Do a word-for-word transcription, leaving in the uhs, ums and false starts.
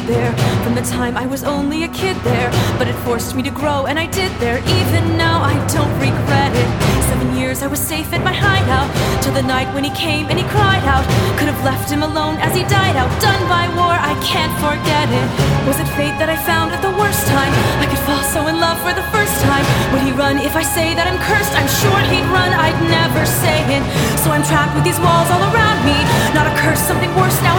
there from the time I was only a kid there. But it forced me to grow, and I did there. Even now I don't regret it. Seven years I was safe at my hideout, till the night when he came and he cried out. Could have left him alone as he died out, done by war, I can't forget it. Was it fate that I found at the worst time? I could fall so in love for the first time. Would he run if I say that I'm cursed? I'm sure he'd run, I'd never say it. So I'm trapped with these walls all around me. Not a curse, something worse now